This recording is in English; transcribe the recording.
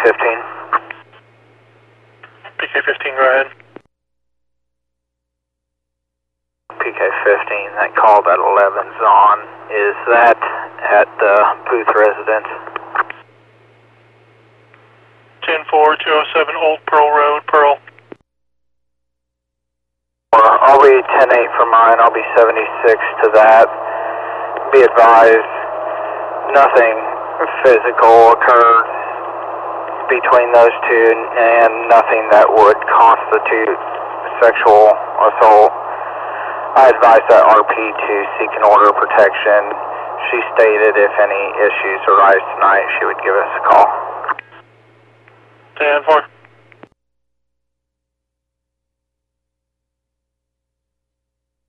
PK-15. PK-15, go ahead. PK-15, that call that 11's on, is that at the Booth residence? 10-4, 207 Old Pearl Road, Pearl. I'll be 10-8 for mine, I'll be 76 to that. Be advised, nothing physical occurred between those two and nothing that would constitute sexual assault. I advised that RP to seek an order of protection. She stated if any issues arise tonight, she would give us a call. 10-4.